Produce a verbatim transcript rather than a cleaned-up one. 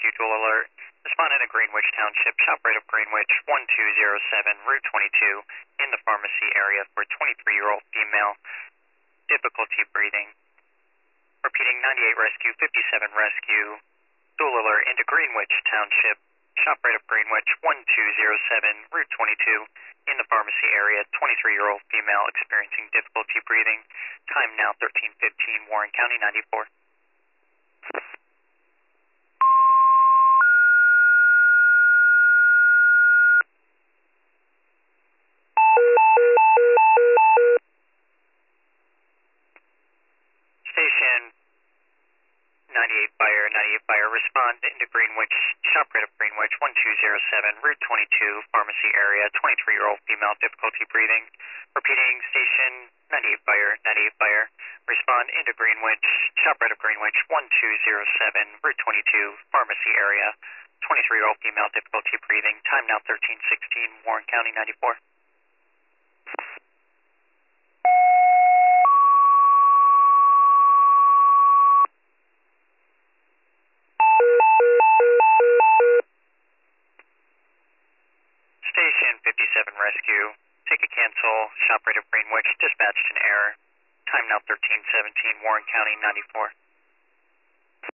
Rescue Dual Alert. Respondent in Greenwich Township, shop right of Greenwich, one two zero seven, Route twenty-two, in the pharmacy area for a twenty-three-year-old female, difficulty breathing. Repeating, ninety-eight Rescue, fifty-seven Rescue, Dual Alert into Greenwich Township, shop right of Greenwich, one two zero seven, Route twenty-two, in the pharmacy area, twenty-three-year-old female experiencing difficulty breathing. Time now thirteen fifteen, Warren County, ninety-four. Station ninety-eight Fire, ninety-eight Fire, respond into Greenwich, shop right of Greenwich, one two zero seven, Route twenty-two, pharmacy area, twenty-three-year-old female, difficulty breathing. Repeating, Station ninety-eight Fire, ninety-eight Fire, respond into Greenwich, shop right of Greenwich, one two zero seven, Route twenty-two, pharmacy area, twenty-three-year-old female, difficulty breathing. Time now thirteen sixteen, Warren County, ninety-four. Station fifty-seven Rescue, take a cancel, shop right of Greenwich, dispatched an error. Time now thirteen seventeen, Warren County, ninety-four.